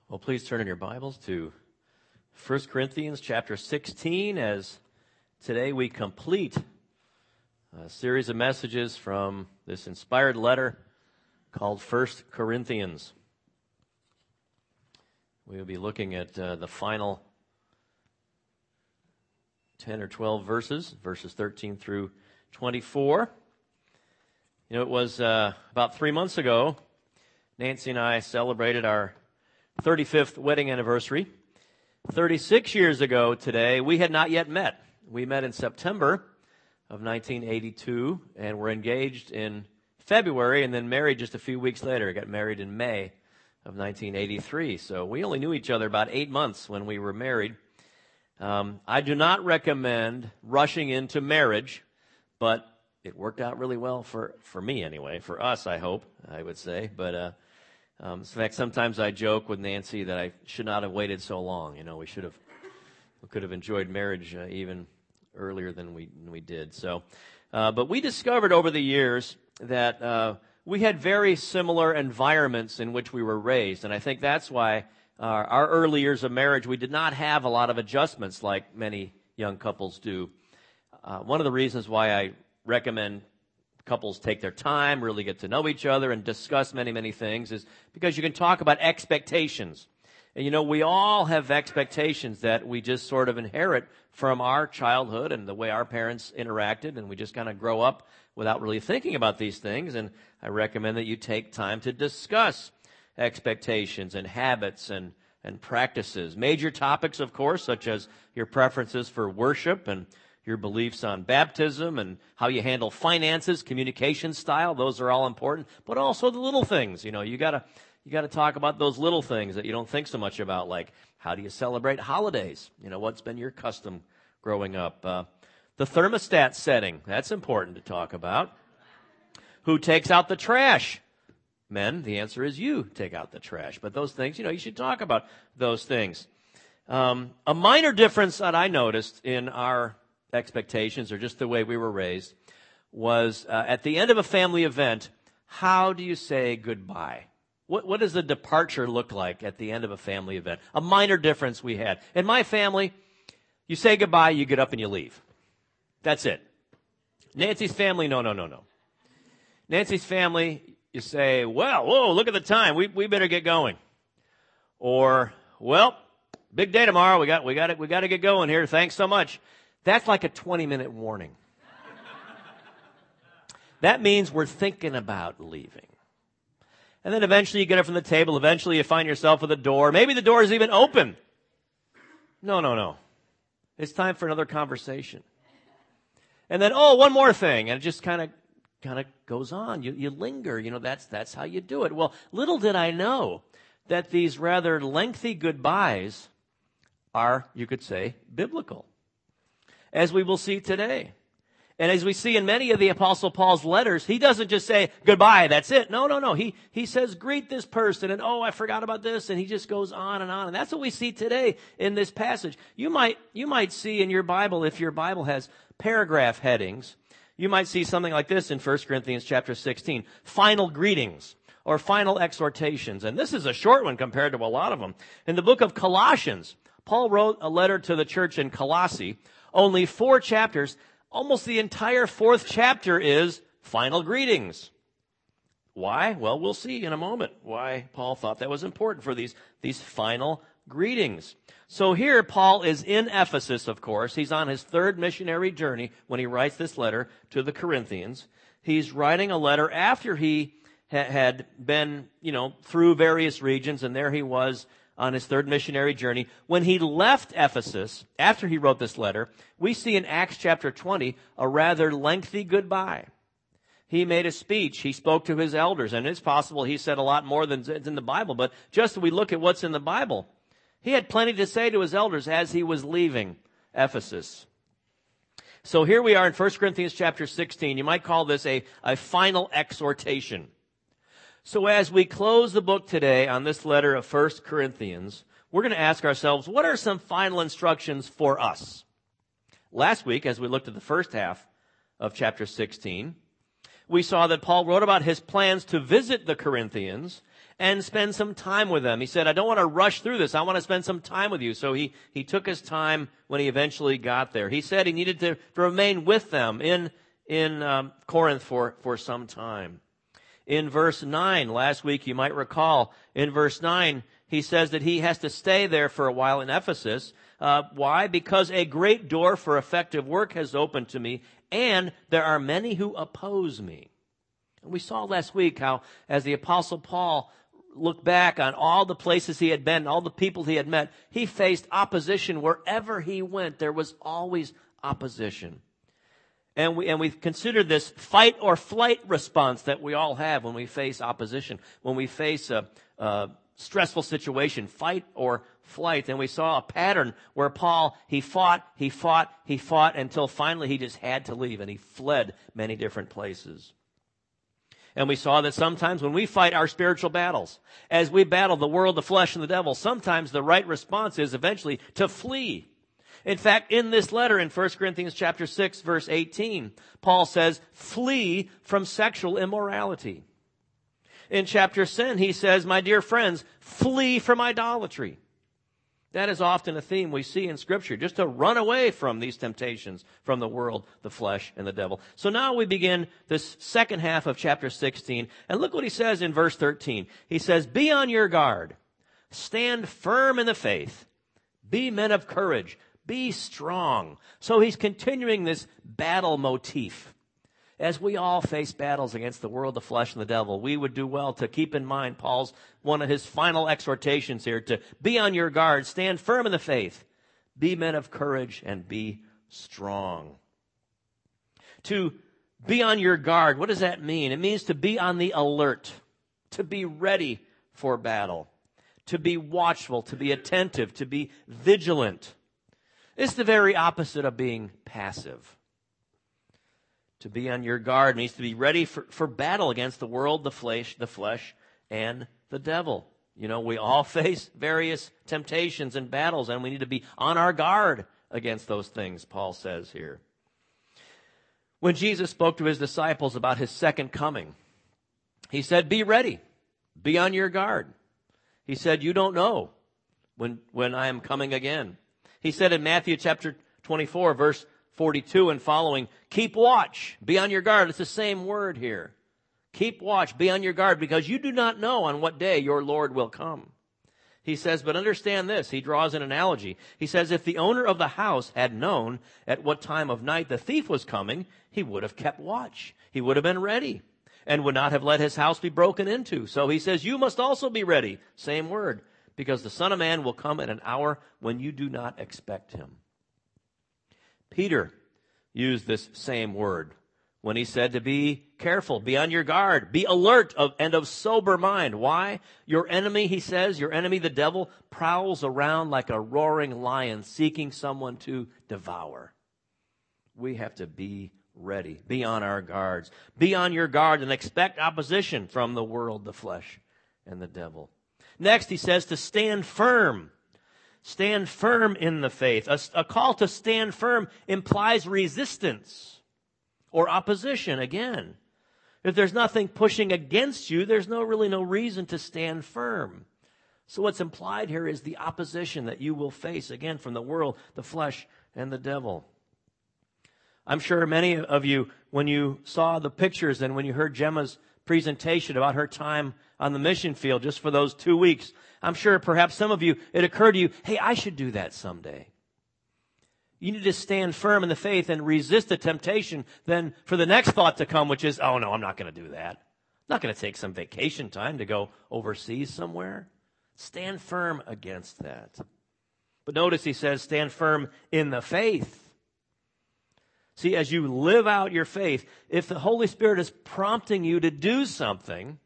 Well, please turn in your Bibles to 1 Corinthians chapter 16 as today we complete a series of messages from this inspired letter called 1 Corinthians. We will be looking at the final 10 or 12 verses 13 through 24. You know, it was about 3 months ago, Nancy and I celebrated our 35th wedding anniversary. 36 years ago today, we had not yet met. We met in September of 1982 and were engaged in February and then married just a few weeks later. Got married in May of 1983. So we only knew each other about 8 months when we were married. I do not recommend rushing into marriage, but it worked out really well for me anyway. For us, I hope, I would say. But in fact, sometimes I joke with Nancy that I should not have waited so long. You know, we could have enjoyed marriage even earlier than we did. So, but we discovered over the years that we had very similar environments in which we were raised, and I think that's why our early years of marriage we did not have a lot of adjustments like many young couples do. One of the reasons why I recommend couples take their time, really get to know each other, and discuss many, many things is because you can talk about expectations. And you know, we all have expectations that we just sort of inherit from our childhood and the way our parents interacted, and we just kind of grow up without really thinking about these things. And I recommend that you take time to discuss expectations and habits and practices. Major topics, of course, such as your preferences for worship and your beliefs on baptism and how you handle finances, communication style, those are all important, but also the little things. You know, you gotta talk about those little things that you don't think so much about, like how do you celebrate holidays? You know, what's been your custom growing up? The thermostat setting, that's important to talk about. Who takes out the trash? Men, the answer is you take out the trash. But those things, you know, you should talk about those things. A minor difference that I noticed in our expectations, or just the way we were raised, was at the end of a family event, how do you say goodbye? What does a departure look like at the end of a family event? A minor difference we had. In my family, you say goodbye, you get up and you leave. That's it. Nancy's family, no. Nancy's family, you say, well, whoa, look at the time. We better get going. Or, well, big day tomorrow. We got to get going here. Thanks so much. That's like a 20-minute warning. That means we're thinking about leaving. And then eventually you get up from the table. Eventually you find yourself at the door. Maybe the door is even open. No. It's time for another conversation. And then, one more thing. And it just kind of goes on. You linger. You know, that's how you do it. Well, little did I know that these rather lengthy goodbyes are, you could say, biblical, as we will see today. And as we see in many of the Apostle Paul's letters, he doesn't just say, goodbye, that's it. No. He says, greet this person, and I forgot about this, and he just goes on. And that's what we see today in this passage. You might see in your Bible, if your Bible has paragraph headings, you might see something like this in 1 Corinthians chapter 16, final greetings or final exhortations. And this is a short one compared to a lot of them. In the book of Colossians, Paul wrote a letter to the church in Colossae, only 4 chapters. Almost the entire 4th chapter is final greetings. Why? Well, we'll see in a moment why Paul thought that was important for these final greetings. So here Paul is in Ephesus, of course. He's on his 3rd missionary journey when he writes this letter to the Corinthians. He's writing a letter after he had been, through various regions, and there he was on his 3rd missionary journey. When he left Ephesus, after he wrote this letter, we see in Acts chapter 20 a rather lengthy goodbye. He made a speech. He spoke to his elders, and it's possible he said a lot more than's in the Bible, but just as we look at what's in the Bible, he had plenty to say to his elders as he was leaving Ephesus. So here we are in 1 Corinthians chapter 16. You might call this a final exhortation. So as we close the book today on this letter of 1 Corinthians, we're going to ask ourselves, what are some final instructions for us? Last week, as we looked at the first half of chapter 16, we saw that Paul wrote about his plans to visit the Corinthians and spend some time with them. He said, I don't want to rush through this. I want to spend some time with you. So he took his time when he eventually got there. He said he needed to remain with them in Corinth for some time. In verse 9, last week you might recall, in verse 9, he says that he has to stay there for a while in Ephesus. Why? Because a great door for effective work has opened to me, and there are many who oppose me. And we saw last week how, as the Apostle Paul looked back on all the places he had been, all the people he had met, he faced opposition wherever he went. There was always opposition. And we've considered this fight or flight response that we all have when we face opposition, when we face a stressful situation, fight or flight. And we saw a pattern where Paul, he fought until finally he just had to leave, and he fled many different places. And we saw that sometimes when we fight our spiritual battles, as we battle the world, the flesh, and the devil, sometimes the right response is eventually to flee. In fact, in this letter in 1 Corinthians chapter 6, verse 18, Paul says, flee from sexual immorality. In chapter 10, he says, my dear friends, flee from idolatry. That is often a theme we see in Scripture, just to run away from these temptations from the world, the flesh, and the devil. So now we begin this second half of chapter 16, and look what he says in verse 13. He says, be on your guard, stand firm in the faith, be men of courage, be strong. So he's continuing this battle motif. As we all face battles against the world, the flesh, and the devil, we would do well to keep in mind one of his final exhortations here, to be on your guard, stand firm in the faith, be men of courage, and be strong. To be on your guard, what does that mean? It means to be on the alert, to be ready for battle, to be watchful, to be attentive, to be vigilant. It's the very opposite of being passive. To be on your guard means to be ready for battle against the world, the flesh, and the devil. You know, we all face various temptations and battles, and we need to be on our guard against those things, Paul says here. When Jesus spoke to his disciples about his second coming, he said, be ready, be on your guard. He said, you don't know when I am coming again. He said in Matthew chapter 24, verse 42 and following, keep watch, be on your guard. It's the same word here. Keep watch, be on your guard, because you do not know on what day your Lord will come. He says, but understand this. He draws an analogy. He says, if the owner of the house had known at what time of night the thief was coming, he would have kept watch. He would have been ready and would not have let his house be broken into. So he says, you must also be ready. Same word, because the Son of Man will come at an hour when you do not expect him. Peter used this same word when he said to be careful, be on your guard, be alert and of sober mind. Why? Your enemy, he says, your enemy, the devil, prowls around like a roaring lion seeking someone to devour. We have to be ready, be on our guards. Be on your guard and expect opposition from the world, the flesh, and the devil. Next, he says to stand firm. Stand firm in the faith. A call to stand firm implies resistance or opposition again. If there's nothing pushing against you, there's really no reason to stand firm. So what's implied here is the opposition that you will face, again, from the world, the flesh, and the devil. I'm sure many of you, when you saw the pictures and when you heard Gemma's presentation about her time on the mission field just for those 2 weeks, I'm sure perhaps some of you, it occurred to you, hey, I should do that someday. You need to stand firm in the faith and resist the temptation then for the next thought to come, which is, oh no, I'm not going to do that. I'm not going to take some vacation time to go overseas somewhere. Stand firm against that. But notice he says, stand firm in the faith. See, as you live out your faith, if the Holy Spirit is prompting you to do something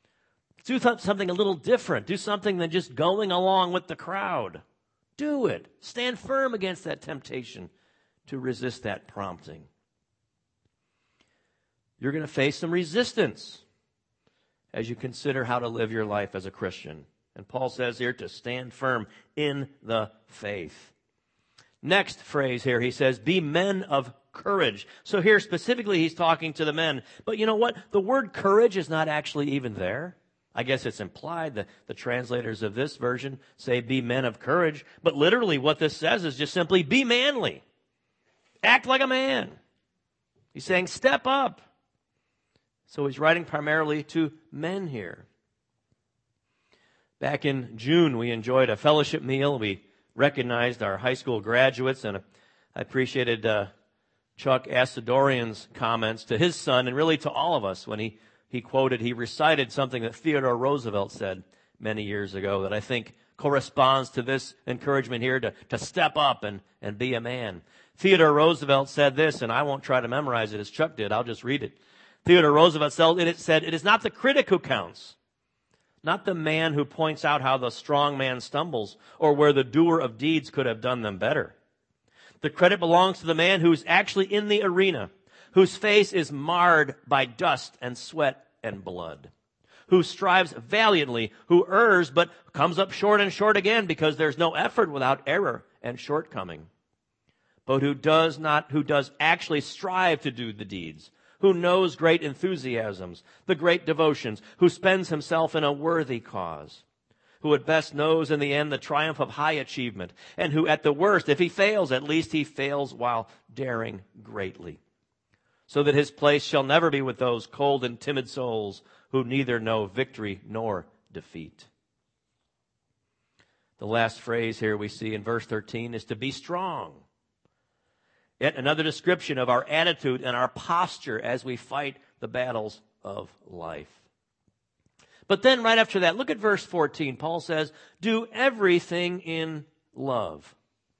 a little different. Do something than just going along with the crowd. Do it. Stand firm against that temptation to resist that prompting. You're going to face some resistance as you consider how to live your life as a Christian. And Paul says here to stand firm in the faith. Next phrase here, he says, be men of courage. So here specifically he's talking to the men. But you know what? The word courage is not actually even there. I guess it's implied that the translators of this version say be men of courage, but literally what this says is just simply be manly. Act like a man. He's saying step up. So he's writing primarily to men here. Back in June, we enjoyed a fellowship meal. We recognized our high school graduates, and I appreciated Chuck Asadorian's comments to his son and really to all of us when he recited something that Theodore Roosevelt said many years ago that I think corresponds to this encouragement here to step up and be a man. Theodore Roosevelt said this, and I won't try to memorize it as Chuck did. I'll just read it. Theodore Roosevelt said, "It is not the critic who counts, not the man who points out how the strong man stumbles or where the doer of deeds could have done them better. The credit belongs to the man who's actually in the arena, whose face is marred by dust and sweat and blood, who strives valiantly, who errs but comes up short and short again because there's no effort without error and shortcoming, but who does actually strive to do the deeds, who knows great enthusiasms, the great devotions, who spends himself in a worthy cause, who at best knows in the end the triumph of high achievement, and who at the worst, if he fails, at least he fails while daring greatly, so that his place shall never be with those cold and timid souls who neither know victory nor defeat." The last phrase here we see in verse 13 is to be strong. Yet another description of our attitude and our posture as we fight the battles of life. But then right after that, look at verse 14. Paul says, do everything in love.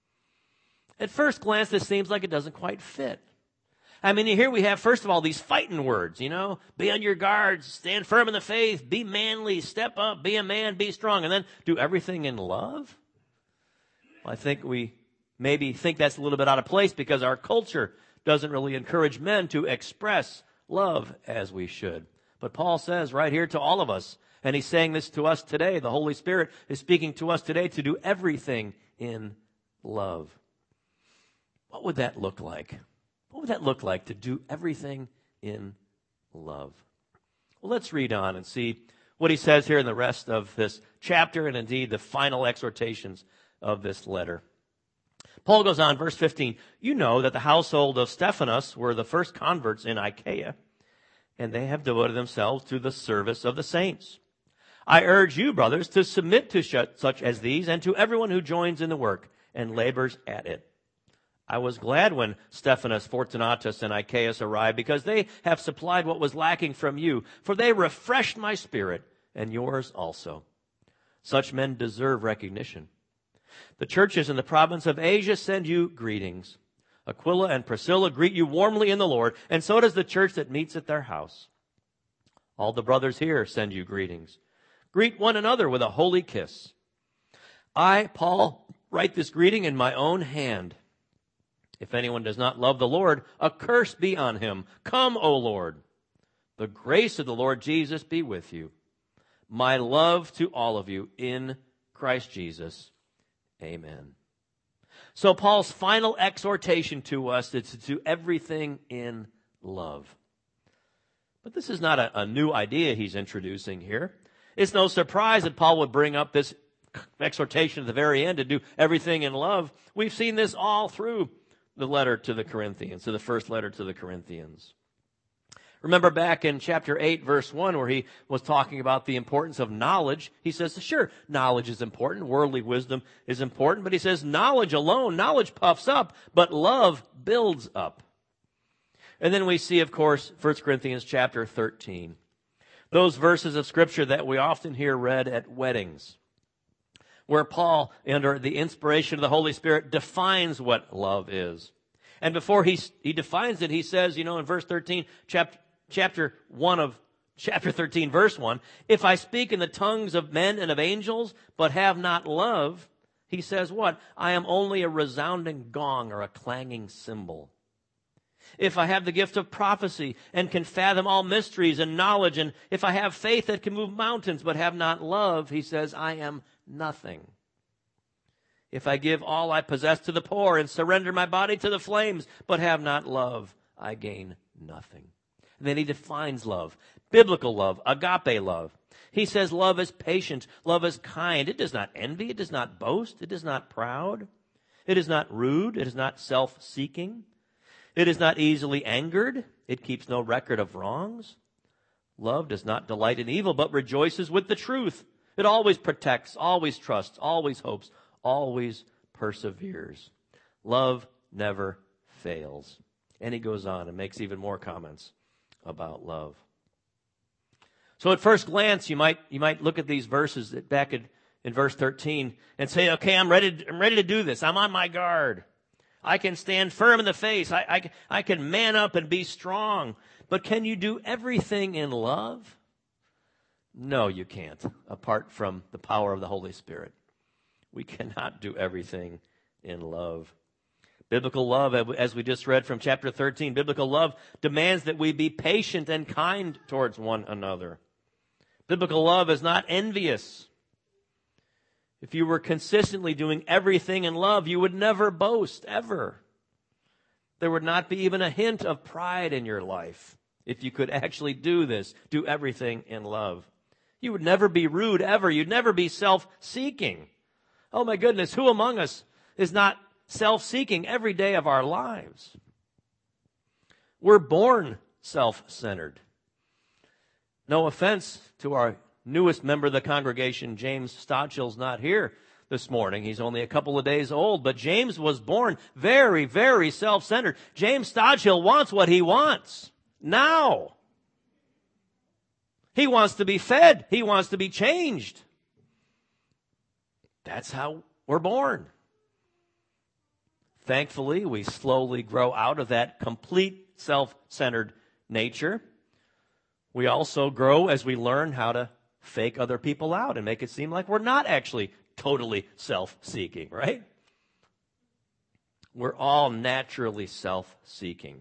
At first glance, this seems like it doesn't quite fit. I mean, here we have, first of all, these fighting words, be on your guard, stand firm in the faith, be manly, step up, be a man, be strong, and then do everything in love? Well, I think we maybe think that's a little bit out of place because our culture doesn't really encourage men to express love as we should. But Paul says right here to all of us, and he's saying this to us today, the Holy Spirit is speaking to us today to do everything in love. What would that look like? What would that look like to do everything in love? Well, let's read on and see what he says here in the rest of this chapter and indeed the final exhortations of this letter. Paul goes on, verse 15, you know that the household of Stephanas were the first converts in Achaia, and they have devoted themselves to the service of the saints. I urge you, brothers, to submit to such as these and to everyone who joins in the work and labors at it. I was glad when Stephanas, Fortunatus, and Achaeus arrived because they have supplied what was lacking from you, for they refreshed my spirit and yours also. Such men deserve recognition. The churches in the province of Asia send you greetings. Aquila and Priscilla greet you warmly in the Lord, and so does the church that meets at their house. All the brothers here send you greetings. Greet one another with a holy kiss. I, Paul, write this greeting in my own hand. If anyone does not love the Lord, a curse be on him. Come, O Lord. The grace of the Lord Jesus be with you. My love to all of you in Christ Jesus. Amen. So Paul's final exhortation to us is to do everything in love. But this is not a new idea he's introducing here. It's no surprise that Paul would bring up this exhortation at the very end to do everything in love. We've seen this all through the letter to the Corinthians, to the first letter to the Corinthians. Remember back in chapter 8, verse 1, where he was talking about the importance of knowledge. He says, sure, knowledge is important. Worldly wisdom is important. But he says, knowledge puffs up, but love builds up. And then we see, of course, 1 Corinthians chapter 13. Those verses of Scripture that we often hear read at weddings, where Paul, under the inspiration of the Holy Spirit, defines what love is. And before he defines it, he says, in verse 13, chapter 13, verse 1, if I speak in the tongues of men and of angels, but have not love, he says what? I am only a resounding gong or a clanging cymbal. If I have the gift of prophecy and can fathom all mysteries and knowledge, and if I have faith that can move mountains but have not love, he says, I am nothing. If I give all I possess to the poor and surrender my body to the flames but have not love, I gain nothing. And then he defines love, biblical love, agape love. He says love is patient, love is kind. It does not envy, it does not boast, it is not proud. It is not rude, it is not self-seeking. It is not easily angered, it keeps no record of wrongs. Love does not delight in evil, but rejoices with the truth. It always protects, always trusts, always hopes, always perseveres. Love never fails. And he goes on and makes even more comments about love. So at first glance, you might look at these verses back in verse 13 and say, okay, I'm ready to do this. I'm on my guard. I can stand firm in the face. I can man up and be strong. But can you do everything in love? No, you can't, apart from the power of the Holy Spirit. We cannot do everything in love. Biblical love, as we just read from chapter 13, biblical love demands that we be patient and kind towards one another. Biblical love is not envious. If you were consistently doing everything in love, you would never boast, ever. There would not be even a hint of pride in your life if you could actually do this, do everything in love. You would never be rude, ever. You'd never be self-seeking. Oh my goodness, who among us is not self-seeking every day of our lives? We're born self-centered. No offense to our newest member of the congregation, James Stotchell's not here this morning. He's only a couple of days old, but James was born very, very self-centered. James Stotchell wants what he wants now. He wants to be fed. He wants to be changed. That's how we're born. Thankfully, we slowly grow out of that complete self-centered nature. We also grow as we learn how to fake other people out and make it seem like we're not actually totally self-seeking, right? We're all naturally self-seeking.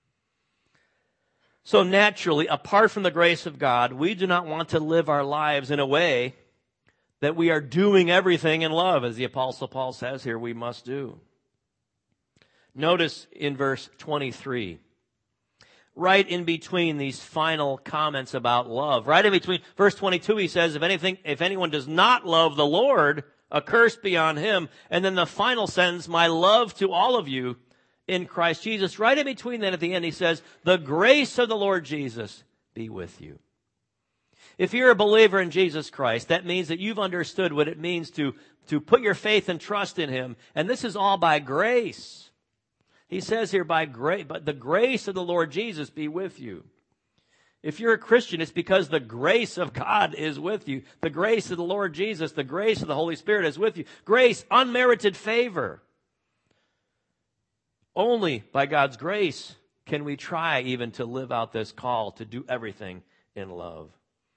So naturally, apart from the grace of God, we do not want to live our lives in a way that we are doing everything in love, as the Apostle Paul says here we must do. Notice in verse 23, right in between these final comments about love, right in between verse 22, he says, if anyone does not love the Lord, a curse be on him. And then the final sentence, my love to all of you in Christ Jesus. Right in between that at the end, he says, the grace of the Lord Jesus be with you. If you're a believer in Jesus Christ, that means that you've understood what it means to put your faith and trust in him. And this is all by grace. He says here, by grace, but the grace of the Lord Jesus be with you. If you're a Christian, it's because the grace of God is with you. The grace of the Lord Jesus, the grace of the Holy Spirit is with you. Grace, unmerited favor. Only by God's grace can we try even to live out this call to do everything in love.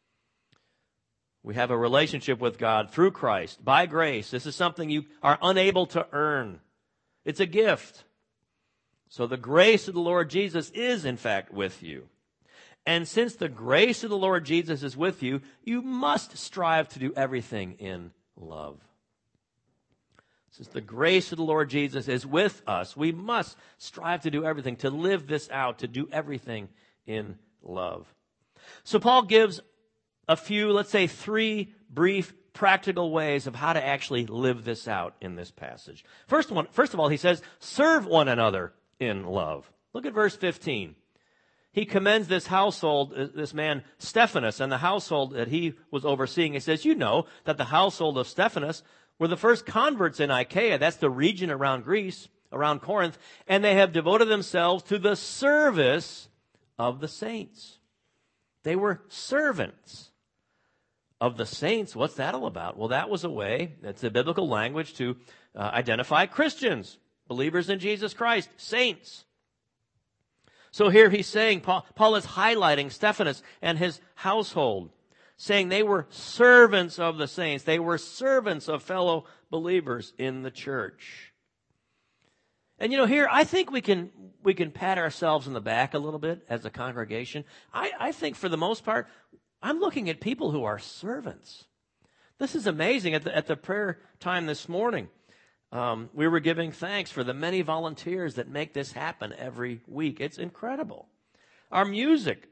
We have a relationship with God through Christ, by grace. This is something you are unable to earn. It's a gift. So the grace of the Lord Jesus is, in fact, with you. And since the grace of the Lord Jesus is with you, you must strive to do everything in love. Since the grace of the Lord Jesus is with us, we must strive to do everything, to live this out, to do everything in love. So Paul gives a few, let's say 3 brief practical ways of how to actually live this out in this passage. First of all, he says, serve one another in love. Look at verse 15. He commends this household, this man Stephanas, and the household that he was overseeing. He says, you know that the household of Stephanas were the first converts in Achaia. That's the region around Greece, around Corinth. And they have devoted themselves to the service of the saints. They were servants of the saints. What's that all about? Well, that was a way, that's the biblical language to identify Christians, believers in Jesus Christ, saints. So here he's saying, Paul is highlighting Stephanas and his household, saying they were servants of the saints. They were servants of fellow believers in the church. And here I think we can pat ourselves in the back a little bit as a congregation. I think for the most part, I'm looking at people who are servants. This is amazing. At the prayer time this morning, we were giving thanks for the many volunteers that make this happen every week. It's incredible. Our music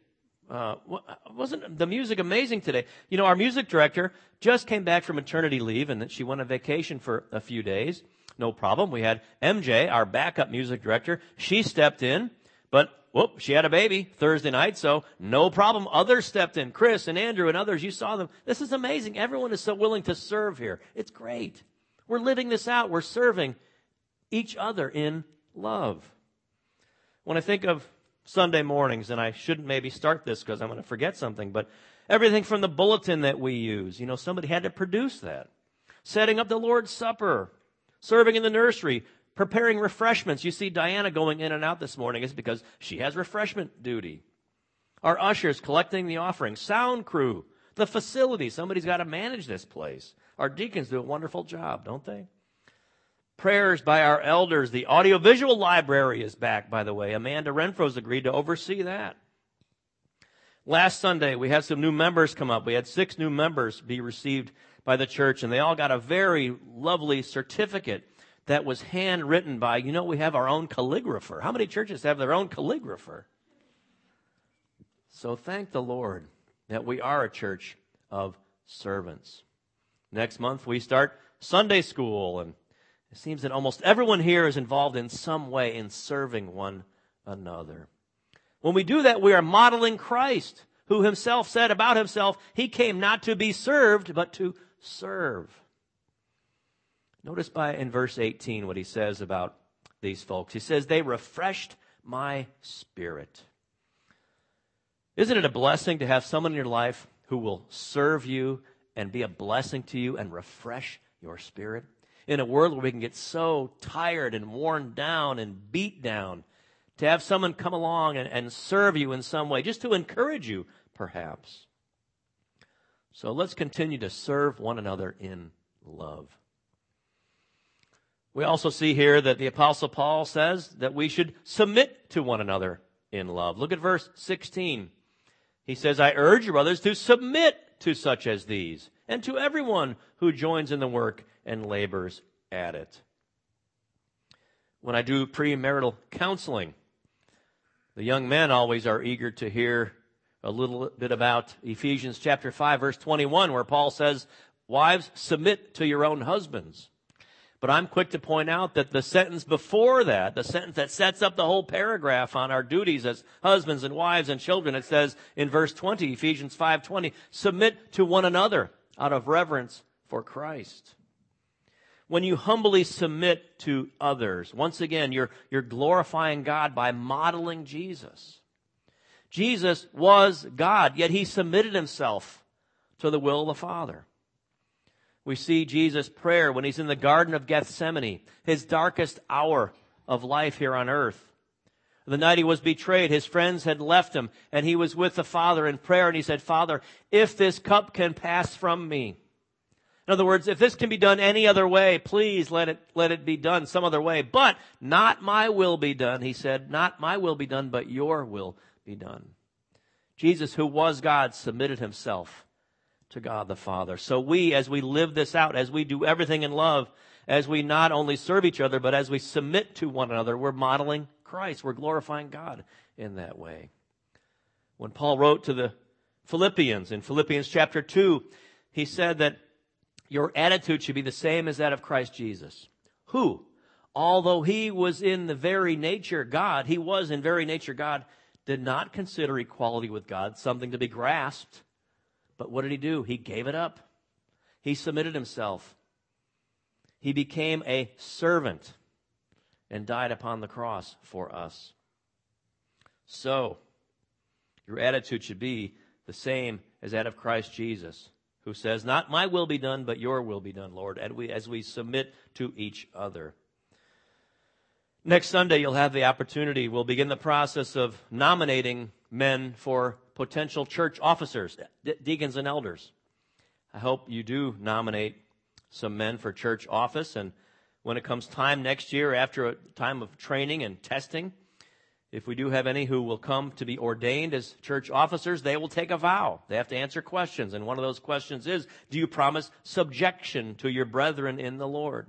Wasn't the music amazing today? You know, our music director just came back from maternity leave, and she went on vacation for a few days. No problem. We had MJ, our backup music director. She stepped in, but she had a baby Thursday night, so no problem. Others stepped in. Chris and Andrew and others, you saw them. This is amazing. Everyone is so willing to serve here. It's great. We're living this out. We're serving each other in love. When I think of Sunday mornings, and I shouldn't maybe start this because I'm going to forget something, but everything from the bulletin that we use, somebody had to produce that. Setting up the Lord's Supper, serving in the nursery, preparing refreshments. You see Diana going in and out this morning is because she has refreshment duty. Our ushers collecting the offering, sound crew, the facility. Somebody's got to manage this place. Our deacons do a wonderful job, don't they? Prayers by our elders. The audiovisual library is back, by the way. Amanda Renfro's agreed to oversee that. Last Sunday, we had some new members come up. We had 6 new members be received by the church, and they all got a very lovely certificate that was handwritten by, we have our own calligrapher. How many churches have their own calligrapher? So thank the Lord that we are a church of servants. Next month, we start Sunday school, and it seems that almost everyone here is involved in some way in serving one another. When we do that, we are modeling Christ, who himself said about himself, he came not to be served, but to serve. Notice in verse 18 what he says about these folks. He says, they refreshed my spirit. Isn't it a blessing to have someone in your life who will serve you and be a blessing to you and refresh your spirit? In a world where we can get so tired and worn down and beat down, to have someone come along and serve you in some way, just to encourage you, perhaps. So let's continue to serve one another in love. We also see here that the Apostle Paul says that we should submit to one another in love. Look at verse 16. He says, I urge you, brothers, to submit to such as these, and to everyone who joins in the work and labors at it. When I do premarital counseling, the young men always are eager to hear a little bit about Ephesians chapter 5, verse 21, where Paul says, wives, submit to your own husbands. But I'm quick to point out that the sentence before that, the sentence that sets up the whole paragraph on our duties as husbands and wives and children, it says in verse 20, Ephesians 5:20, submit to one another out of reverence for Christ. When you humbly submit to others, once again, you're glorifying God by modeling Jesus. Jesus was God, yet he submitted himself to the will of the Father. We see Jesus' prayer when he's in the Garden of Gethsemane, his darkest hour of life here on earth. The night he was betrayed, his friends had left him, and he was with the Father in prayer, and he said, Father, if this cup can pass from me. In other words, if this can be done any other way, please let it be done some other way. But not my will be done, he said. Not my will be done, but your will be done. Jesus, who was God, submitted himself to God the Father. So we, as we live this out, as we do everything in love, as we not only serve each other, but as we submit to one another, we're modeling Christ. We're glorifying God in that way. When Paul wrote to the Philippians, in Philippians chapter 2, he said that your attitude should be the same as that of Christ Jesus, who, although he was in the very nature God, he was in very nature God, did not consider equality with God something to be grasped. But what did he do? He gave it up. He submitted himself. He became a servant and died upon the cross for us. So, your attitude should be the same as that of Christ Jesus, who says, not my will be done, but your will be done, Lord, as we submit to each other. Next Sunday, you'll have the opportunity. We'll begin the process of nominating men for potential church officers, deacons and elders. I hope you do nominate some men for church office, and when it comes time next year, after a time of training and testing, if we do have any who will come to be ordained as church officers, they will take a vow. They have to answer questions, and one of those questions is, do you promise subjection to your brethren in the Lord?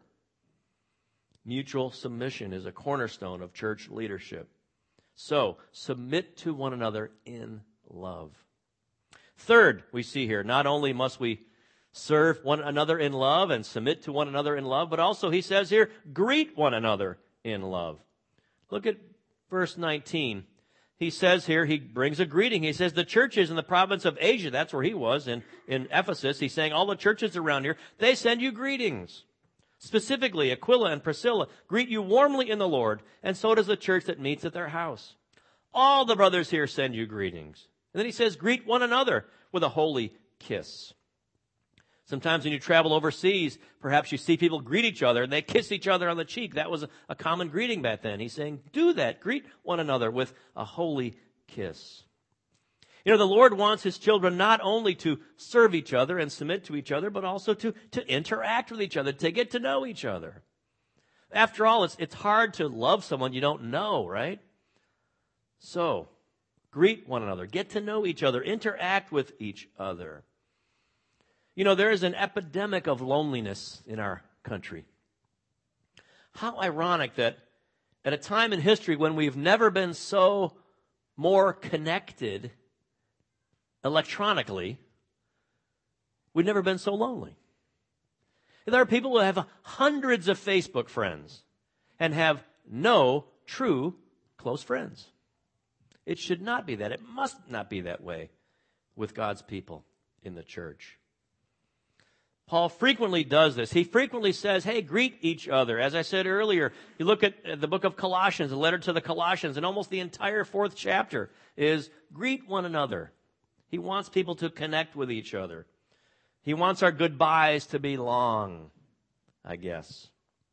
Mutual submission is a cornerstone of church leadership. So, submit to one another in love. Third, we see here, not only must we serve one another in love and submit to one another in love, but also he says here, greet one another in love. Look at verse 19. He says here, he brings a greeting. He says the churches in the province of Asia, that's where he was in Ephesus. He's saying all the churches around here, they send you greetings. Specifically, Aquila and Priscilla greet you warmly in the Lord, and so does the church that meets at their house. All the brothers here send you greetings. And then he says, greet one another with a holy kiss. Sometimes when you travel overseas, perhaps you see people greet each other and they kiss each other on the cheek. That was a common greeting back then. He's saying, do that. Greet one another with a holy kiss. You know, the Lord wants his children not only to serve each other and submit to each other, but also to interact with each other, to get to know each other. After all, it's hard to love someone you don't know, right? So, greet one another, get to know each other, interact with each other. You know, there is an epidemic of loneliness in our country. How ironic that at a time in history when we've never been so more connected electronically, we've never been so lonely. There are people who have hundreds of Facebook friends and have no true close friends. It should not be that. It must not be that way with God's people in the church. Paul frequently does this. He frequently says, hey, greet each other. As I said earlier, you look at the book of Colossians, the letter to the Colossians, and almost the entire 4th chapter is greet one another. He wants people to connect with each other. He wants our goodbyes to be long, I guess.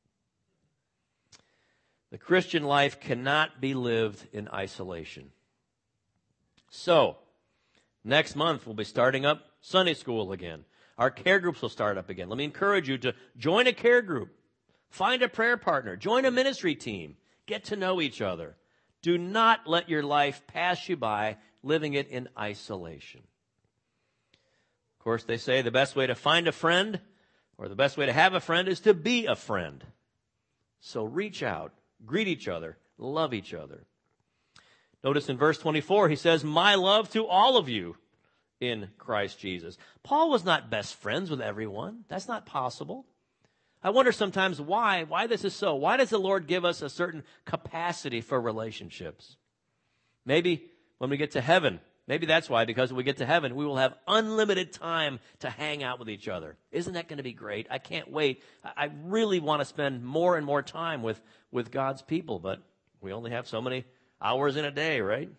The Christian life cannot be lived in isolation. So, next month we'll be starting up Sunday school again. Our care groups will start up again. Let me encourage you to join a care group. Find a prayer partner. Join a ministry team. Get to know each other. Do not let your life pass you by living it in isolation. Of course, they say the best way to find a friend or the best way to have a friend is to be a friend. So reach out, greet each other, love each other. Notice in verse 24, he says, my love to all of you in Christ Jesus. Paul was not best friends with everyone. That's not possible. I wonder sometimes why this is so. Why does the Lord give us a certain capacity for relationships? Maybe when we get to heaven, maybe that's why, because when we get to heaven, we will have unlimited time to hang out with each other. Isn't that going to be great? I can't wait. I really want to spend more and more time with God's people, but we only have so many hours in a day, right?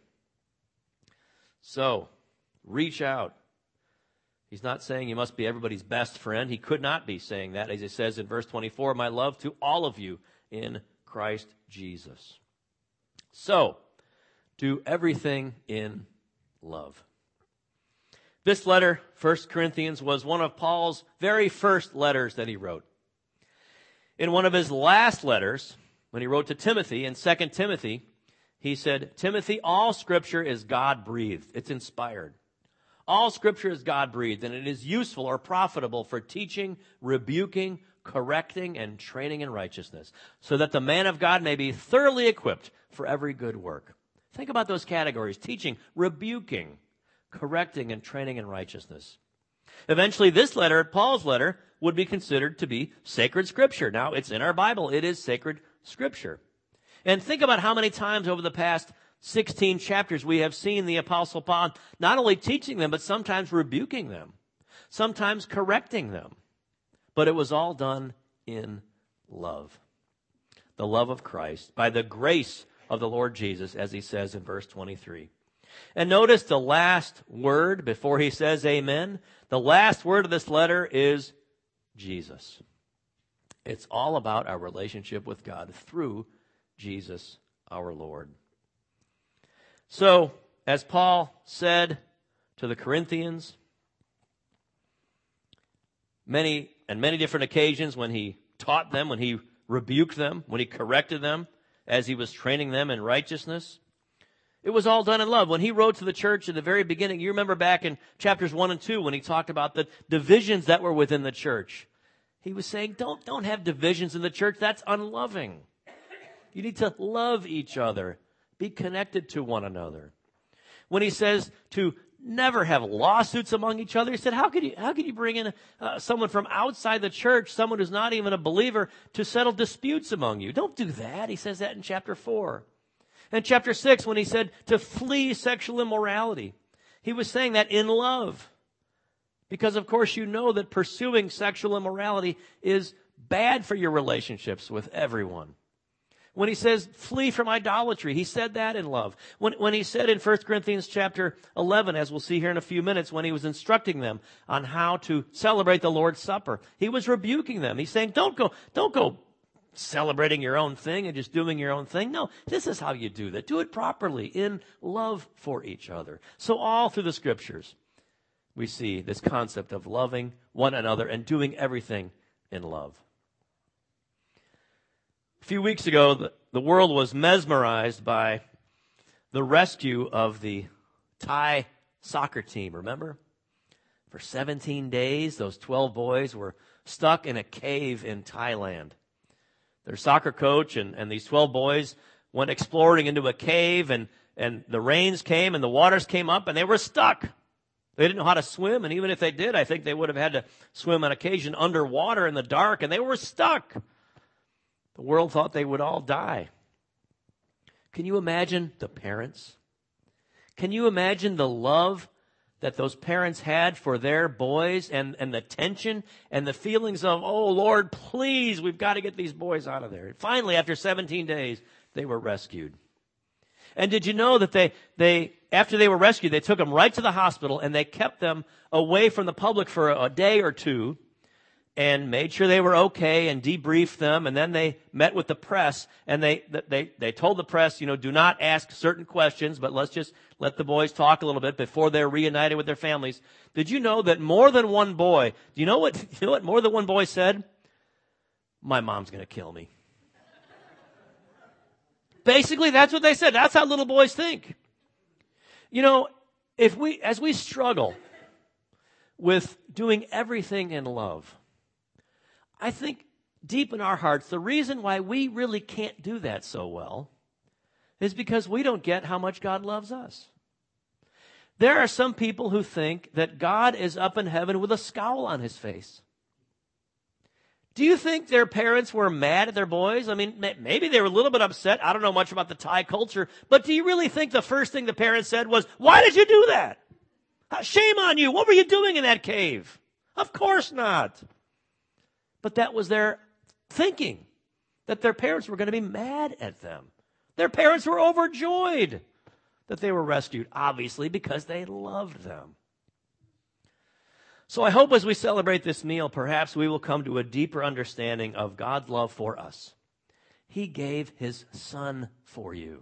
So, reach out. He's not saying you must be everybody's best friend. He could not be saying that, as he says in verse 24, my love to all of you in Christ Jesus. So, do everything in love. This letter, 1 Corinthians, was one of Paul's very first letters that he wrote. In one of his last letters, when he wrote to Timothy, in 2 Timothy, he said, Timothy, all Scripture is God-breathed. It's inspired. All Scripture is God-breathed, and it is useful or profitable for teaching, rebuking, correcting, and training in righteousness, so that the man of God may be thoroughly equipped for every good work. Think about those categories: teaching, rebuking, correcting, and training in righteousness. Eventually, this letter, Paul's letter, would be considered to be sacred Scripture. Now, it's in our Bible. It is sacred Scripture. And think about how many times over the past 16 chapters we have seen the Apostle Paul not only teaching them, but sometimes rebuking them, sometimes correcting them. But it was all done in love. The love of Christ, by the grace of the Lord Jesus, as he says in verse 23. And notice the last word before he says amen. The last word of this letter is Jesus. It's all about our relationship with God through Jesus our Lord. So, as Paul said to the Corinthians, many different occasions when he taught them, when he rebuked them, when he corrected them, as he was training them in righteousness, it was all done in love. When he wrote to the church in the very beginning, you remember back in chapters 1 and 2 when he talked about the divisions that were within the church. He was saying, don't have divisions in the church. That's unloving. You need to love each other. Be connected to one another. When he says to never have lawsuits among each other, he said, how could you bring in someone from outside the church, someone who's not even a believer, to settle disputes among you? Don't do that. He says that in chapter 4. And chapter 6, when he said to flee sexual immorality, he was saying that in love. Because, of course, you know that pursuing sexual immorality is bad for your relationships with everyone. When he says flee from idolatry, he said that in love. When he said in 1 Corinthians chapter 11, as we'll see here in a few minutes, when he was instructing them on how to celebrate the Lord's Supper, he was rebuking them. He's saying, don't go celebrating your own thing and just doing your own thing. No, this is how you do that. Do it properly in love for each other. So all through the scriptures, we see this concept of loving one another and doing everything in love. A few weeks ago, the world was mesmerized by the rescue of the Thai soccer team, remember? For 17 days, those 12 boys were stuck in a cave in Thailand. Their soccer coach and these 12 boys went exploring into a cave, and the rains came and the waters came up and they were stuck. They didn't know how to swim, and even if they did, I think they would have had to swim on occasion underwater in the dark, and they were stuck. The world thought they would all die. Can you imagine the parents? Can you imagine the love that those parents had for their boys and the tension and the feelings of, oh, Lord, please, we've got to get these boys out of there. And finally, after 17 days, they were rescued. And did you know that they after they were rescued, they took them right to the hospital and they kept them away from the public for a day or two and made sure they were okay and debriefed them. And then they met with the press and they told the press, do not ask certain questions, but let's just let the boys talk a little bit before they're reunited with their families. Did you know that more than one boy, do you know what more than one boy said? My mom's going to kill me. Basically, that's what they said. That's how little boys think. As we struggle with doing everything in love, I think deep in our hearts, the reason why we really can't do that so well is because we don't get how much God loves us. There are some people who think that God is up in heaven with a scowl on his face. Do you think their parents were mad at their boys? I mean, maybe they were a little bit upset. I don't know much about the Thai culture, but do you really think the first thing the parents said was, why did you do that? Shame on you. What were you doing in that cave? Of course not. But that was their thinking, that their parents were going to be mad at them. Their parents were overjoyed that they were rescued, obviously, because they loved them. So I hope as we celebrate this meal, perhaps we will come to a deeper understanding of God's love for us. He gave his son for you.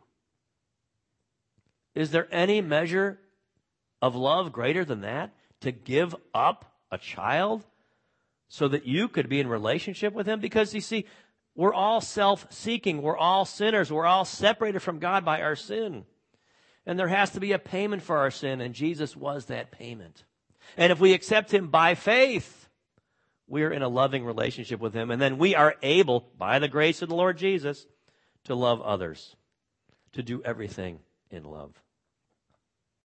Is there any measure of love greater than that? To give up a child so that you could be in relationship with him? Because you see, we're all self-seeking. We're all sinners. We're all separated from God by our sin. And there has to be a payment for our sin, and Jesus was that payment. And if we accept him by faith, we're in a loving relationship with him. And then we are able, by the grace of the Lord Jesus, to love others, to do everything in love.